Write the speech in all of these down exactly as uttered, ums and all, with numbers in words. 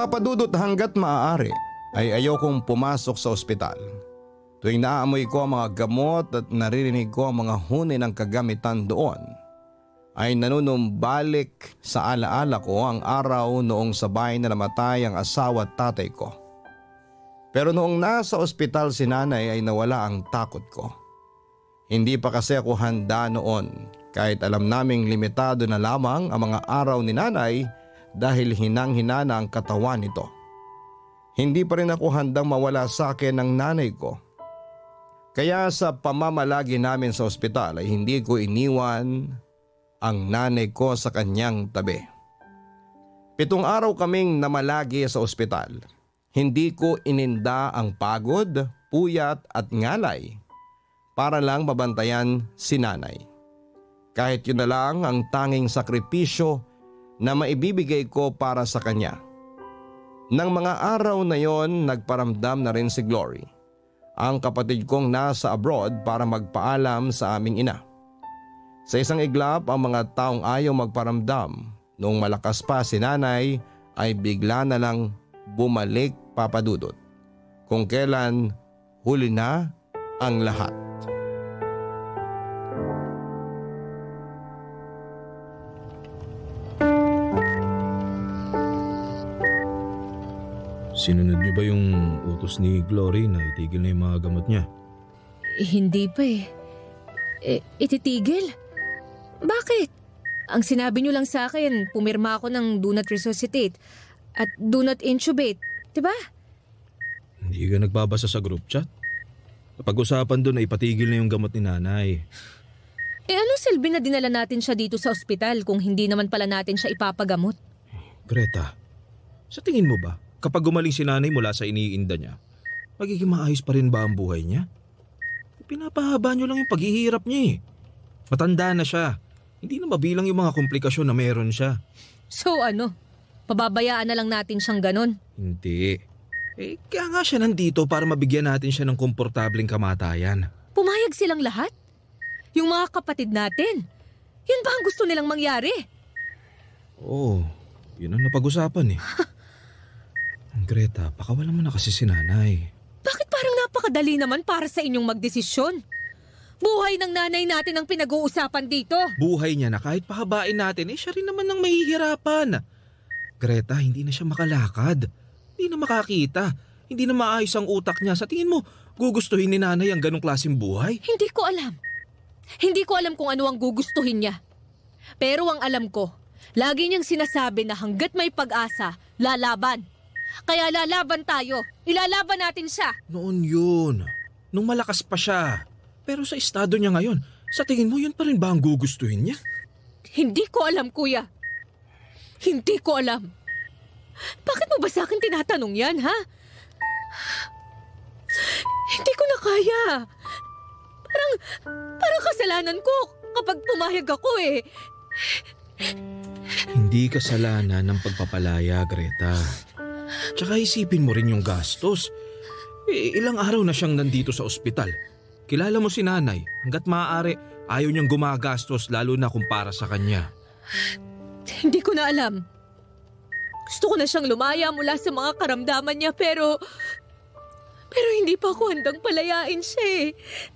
Papadudot, hanggat maaari ay ayokong pumasok sa ospital. Tuwing naamoy ko ang mga gamot at naririnig ko ang mga huni ng kagamitan doon, ay nanunumbalik sa alaala ko ang araw noong sabay na namatay ang asawa at tatay ko. Pero noong nasa ospital si nanay ay nawala ang takot ko. Hindi pa kasi ako handa noon kahit alam naming limitado na lamang ang mga araw ni nanay dahil hinang-hina na ang katawan nito. Hindi pa rin ako handang mawala sa akin ng nanay ko. Kaya sa pamamalagi namin sa ospital ay hindi ko iniwan ang nanay ko sa kanyang tabi. Pitong araw kaming namalagi sa ospital. Hindi ko ininda ang pagod, puyat at ngalay para lang mabantayan si nanay. Kahit yun na lang ang tanging sakripisyo na maibibigay ko para sa kanya. Nang mga araw na yon, nagparamdam na rin si Glory, ang kapatid kong nasa abroad, para magpaalam sa aming ina. Sa isang iglap, ang mga taong ayaw magparamdam noong malakas pa si nanay ay bigla na lang bumalik, Papadudot, kung kailan huli na ang lahat. Sinunod niyo ba yung utos ni Glory na itigil na yung mga gamot niya? Eh, hindi pa eh. eh. Ititigil? Bakit? Ang sinabi niyo lang sa akin, pumirma ako ng do not resuscitate at do not intubate, diba? Hindi ka nagbabasa sa group chat? Pag-usapan doon ay ipatigil na yung gamot ni nanay. Eh anong silbi na dinala natin siya dito sa ospital kung hindi naman pala natin siya ipapagamot? Greta, sa tingin mo ba, kapag gumaling si nanay mula sa iniinda niya, magiging maayos pa rin ba ang buhay niya? Pinapahaba niyo lang yung paghihirap niya eh. Matanda na siya. Hindi na mabilang yung mga komplikasyon na meron siya. So ano? Pababayaan na lang natin siyang ganon? Hindi. Eh, kaya nga siya nandito para mabigyan natin siya ng komportableng kamatayan. Pumayag silang lahat? Yung mga kapatid natin? Yun ba ang gusto nilang mangyari? Oo, yun ang napag-usapan eh. Greta, pakawalan mo na kasi si nanay. Bakit parang napakadali naman para sa inyong magdesisyon? Buhay ng nanay natin ang pinag-uusapan dito. Buhay niya na kahit pahabain natin, eh siya rin naman ang mahihirapan. Greta, hindi na siya makalakad. Hindi na makakita. Hindi na maayos ang utak niya. Sa tingin mo, gugustuhin ni nanay ang ganong klaseng buhay? Hindi ko alam. Hindi ko alam kung ano ang gugustuhin niya. Pero ang alam ko, lagi niyang sinasabi na hanggat may pag-asa, lalaban. Kaya lalaban tayo. Ilalaban natin siya. Noon yun. Nung malakas pa siya. Pero sa estado niya ngayon, sa tingin mo yun pa rin ba ang gugustuhin niya? Hindi ko alam, kuya. Hindi ko alam. Bakit mo ba sa akin tinatanong yan, ha? Hindi ko na kaya. Parang, parang kasalanan ko kapag pumayag ako eh. Hindi kasalanan ng pagpapalaya, Greta. Tsaka isipin mo rin yung gastos. Eh, ilang araw na siyang nandito sa ospital. Kilala mo si nanay. Hanggat maaari, ayaw niyang gumagastos lalo na kung para sa kanya. Hindi ko na alam. Gusto ko na siyang lumaya mula sa mga karamdaman niya pero... Pero hindi pa ako handang palayain siya eh.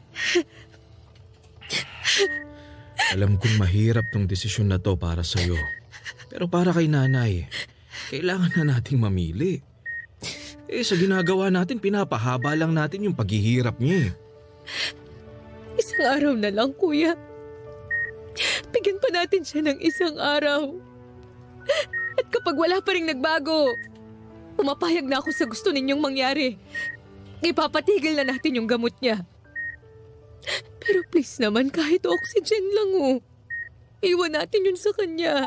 Alam kong mahirap tong desisyon na to para sa'yo. Pero para kay nanay, kailangan na nating mamili. Eh sa ginagawa natin, pinapahaba lang natin yung paghihirap niya eh. Isang araw na lang, kuya. Bigyan pa natin siya ng isang araw. At kapag wala pa rin nagbago, pumapayag na ako sa gusto ninyong mangyari. Ipapatigil na natin yung gamot niya. Pero please naman, kahit oxygen lang oh. Iwan natin yun sa kanya.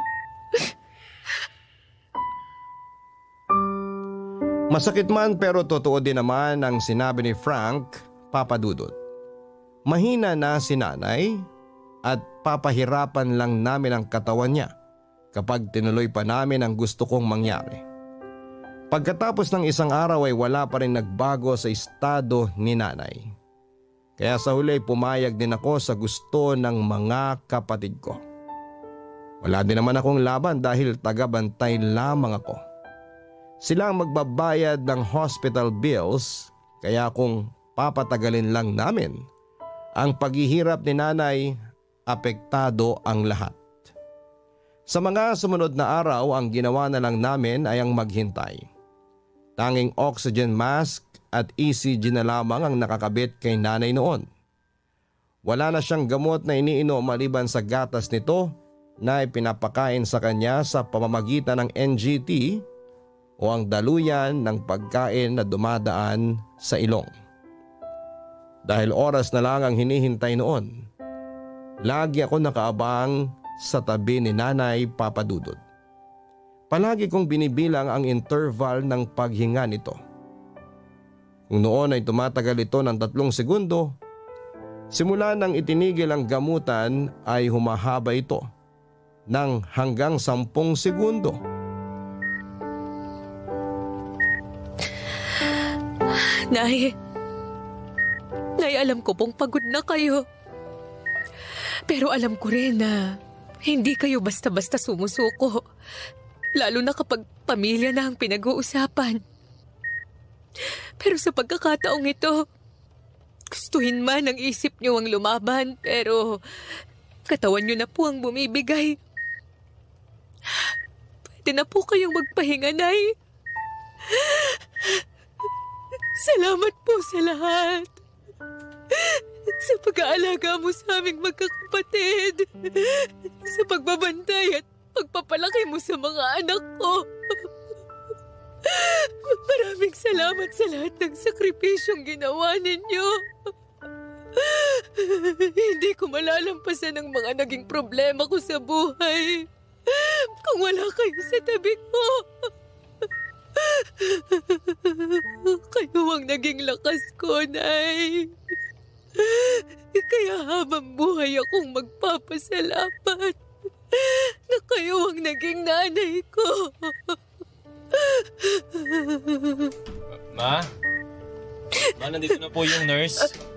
Masakit man pero totoo din naman ang sinabi ni Frank, Papadudot. Mahina na si nanay at papahirapan lang namin ang katawan niya kapag tinuloy pa namin ang gusto kong mangyari. Pagkatapos ng isang araw ay wala pa rin nagbago sa estado ni nanay. Kaya sa huli pumayag din ako sa gusto ng mga kapatid ko. Wala din naman akong laban dahil tagabantay lamang ako. Sila ang magbabayad ng hospital bills, kaya kung papatagalin lang namin ang paghihirap ni nanay, apektado ang lahat. Sa mga sumunod na araw, ang ginawa na lang namin ay ang maghintay. Tanging oxygen mask at E C G na lamang ang nakakabit kay nanay noon. Wala na siyang gamot na iniinom maliban sa gatas nito na ipinapakain sa kanya sa pamamagitan ng N G T o ang daluyan ng pagkain na dumadaan sa ilong. Dahil oras na lang ang hinihintay noon, lagi ako nakaabang sa tabi ni Nanay Papa Dudut. Palagi kong binibilang ang interval ng paghinga nito. Kung noon ay tumatagal ito ng tatlong segundo, simula nang itinigil ang gamutan ay humahaba ito ng hanggang sampung segundo. Nay, Nay, alam ko pong pagod na kayo. Pero alam ko rin na hindi kayo basta-basta sumusuko. Lalo na kapag pamilya na ang pinag-uusapan. Pero sa pagkakataong ito, gustuhin man ang isip niyo ang lumaban, pero katawan niyo na po ang bumibigay. Pwede na po kayong magpahinga, Nay. Salamat po sa lahat. Sa pag-aalaga mo sa aming magkakapatid. Sa pagbabantay at pagpapalaki mo sa mga anak ko. Maraming salamat sa lahat ng sakripisyong ginawa ninyo. Hindi ko malalampasan ang mga naging problema ko sa buhay kung wala kayo sa tabi ko. Kayo ang naging lakas ko, Nay. Kaya habang buhay akong magpapasalamat na kayo ang naging nanay ko. Ma? Ma, nandito na po yung nurse.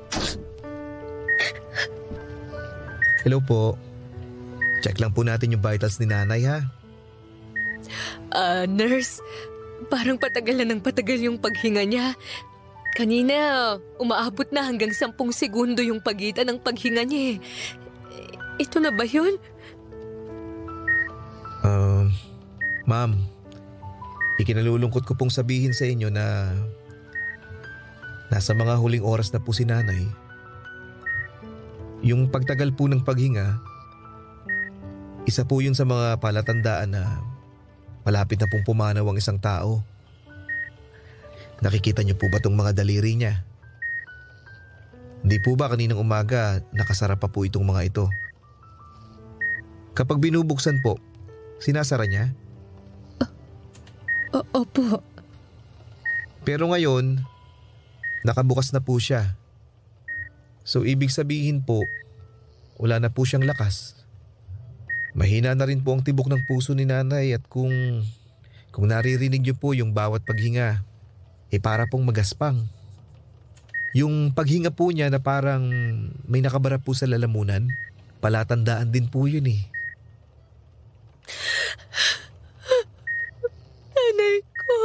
Hello po. Check lang po natin yung vitals ni nanay, ha? Ah, uh, nurse, parang patagal na ng patagal yung paghinga niya. Kanina, umaabot na hanggang sampung segundo yung pagitan ng paghinga niya. Ito na ba yun? Um, uh, ma'am, ikinalulungkot ko pong sabihin sa inyo na nasa mga huling oras na po si nanay. Yung pagtagal po ng paghinga, isa po yun sa mga palatandaan na malapit na pong pumanaw ang isang tao. Nakikita niyo po ba itong mga daliri niya? Hindi po ba kaninang umaga nakasara pa po itong mga ito? Kapag binubuksan po, sinasara niya? Uh, opo. Pero ngayon, nakabukas na po siya. So ibig sabihin po, wala na po siyang lakas. Mahina na rin po ang tibok ng puso ni nanay at kung, kung naririnig niyo po yung bawat paghinga, eh para pong magaspang. Yung paghinga po niya na parang may nakabara po sa lalamunan, palatandaan din po yun eh. Nanay ko.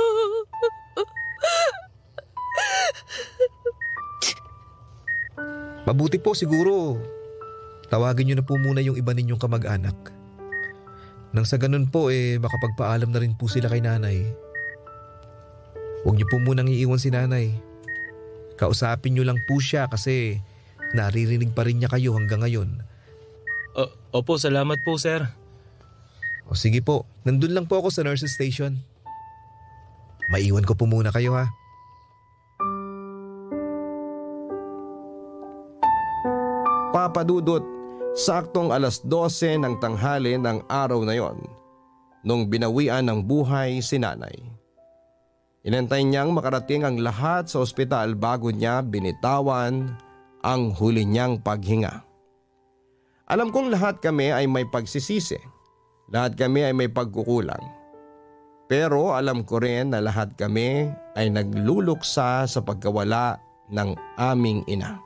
Mabuti po siguro, tawagin niyo na po muna yung iba ninyong kamag-anak. Nang sa ganun po eh makapagpaalam na rin po sila kay nanay. Huwag niyo po munang iiwan si nanay. Kausapin niyo lang po siya kasi naririnig pa rin niya kayo hanggang ngayon. O, opo, salamat po, sir. O sige po, nandun lang po ako sa nurse's station. Maiwan ko po muna kayo, ha. Papa Dudut, saktong alas dose ng tanghali ng araw na yon nung binawian ng buhay si nanay. Inantay niyang makarating ang lahat sa ospital bago niya binitawan ang huli niyang paghinga. Alam kong lahat kami ay may pagsisisi, lahat kami ay may pagkukulang. Pero alam ko rin na lahat kami ay nagluluksa sa pagkawala ng aming ina.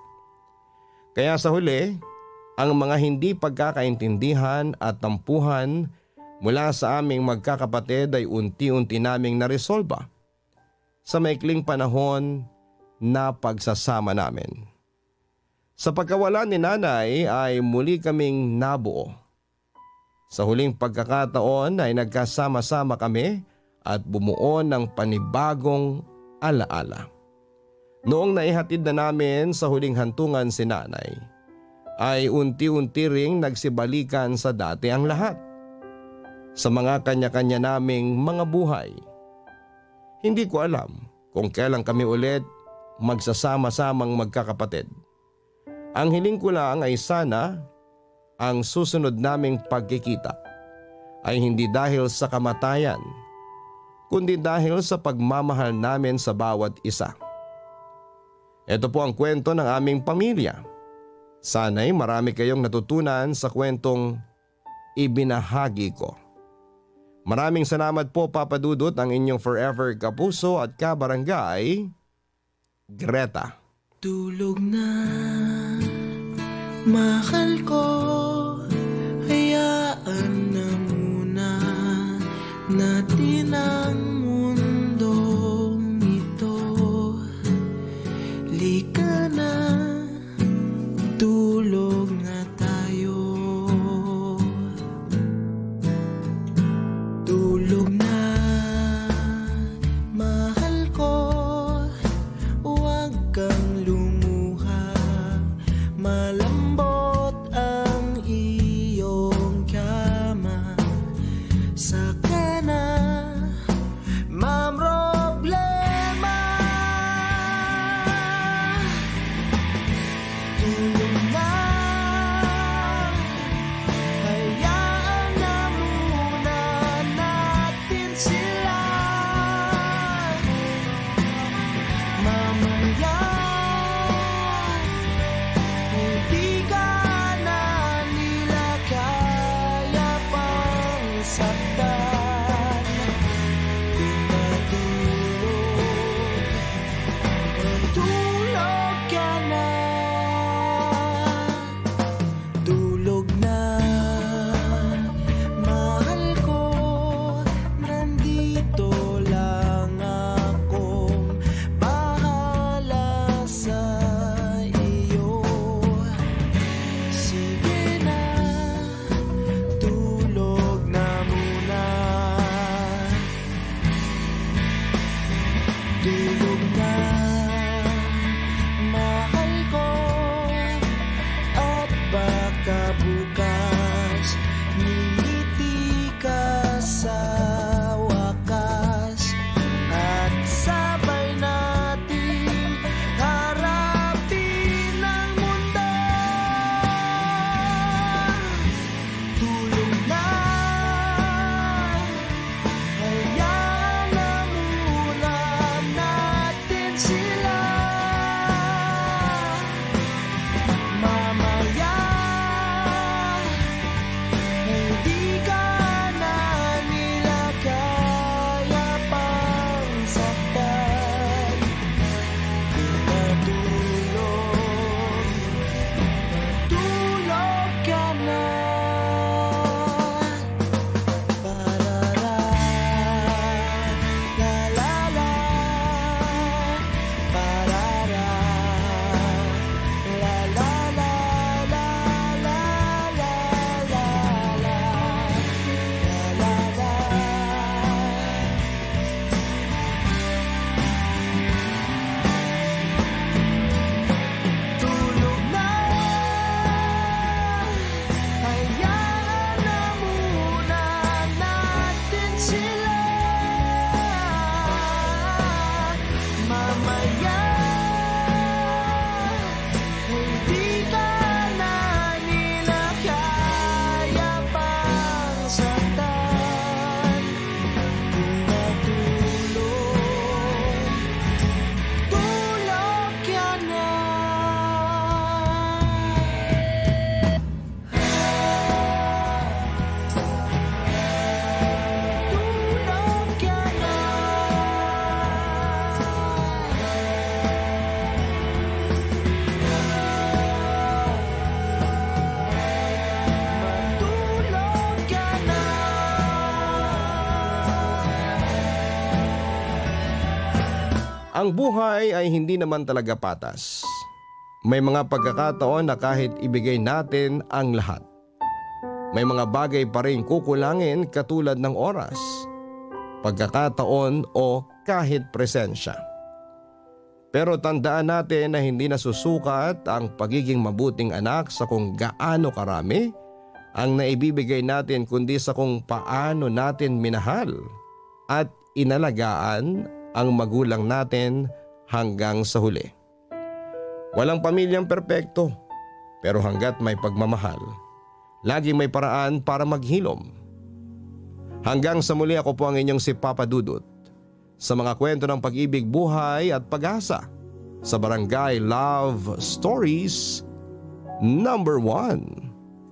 Kaya sa huli, ang mga hindi pagkakaintindihan at tampuhan mula sa aming magkakapatid ay unti-unti naming naresolba sa maikling panahon na pagsasama namin. Sa pagkawala ni nanay ay muli kaming nabuo. Sa huling pagkakataon ay nagkasama-sama kami at bumuo ng panibagong alaala. Noong naihatid na namin sa huling hantungan si nanay, ay unti-unti ring nagsibalikan sa dati ang lahat. Sa mga kanya-kanya naming mga buhay. Hindi ko alam kung kailan kami ulit magsasama-samang magkakapatid. Ang hiling ko lang ay sana ang susunod naming pagkikita ay hindi dahil sa kamatayan, kundi dahil sa pagmamahal namin sa bawat isa. Ito po ang kwento ng aming pamilya. Sana'y marami kayong natutunan sa kwentong ibinahagi ko. Maraming salamat po, Papa Dudut, ang inyong forever kapuso at kabarangay, Greta. Tulog na, mahal ko, hayaan na muna natin ang mundong ito. Lika na, tulog na tayo. Tulog na, mahal ko, huwag kang lumuha. Malambot ang iyong kama. Saka na mamroblema. Tulog na, hayaan na muna natin sila. Mamaya hindi ka na nila kaya pang saktan. Pinatulog, tulog ka na. Tulog na, mahal ko, nandito lang akong bahala sa iyo. Sige na, tulog na muna. Tulog na, mahal ko, at baka bukas ngingiti ka sa wakas at sabay nating harapin ang mundo. Tulog na, hayaan na muna natin sila. Mamaya hindi ka na nila kaya pang saktan. Natulog, natulog ka na. Ang buhay ay hindi naman talaga patas. May mga pagkakataon na kahit ibigay natin ang lahat, may mga bagay pa rin kukulangin katulad ng oras, pagkakataon o kahit presensya. Pero tandaan natin na hindi nasusukat ang pagiging mabuting anak sa kung gaano karami ang naibibigay natin, kundi sa kung paano natin minahal at inalagaan ang magulang natin hanggang sa huli. Walang pamilyang perpekto, pero hanggat may pagmamahal, laging may paraan para maghilom. Hanggang sa muli, ako po ang inyong si Papa Dudut sa mga kwento ng pag-ibig, buhay at pag-asa sa Barangay Love Stories number one.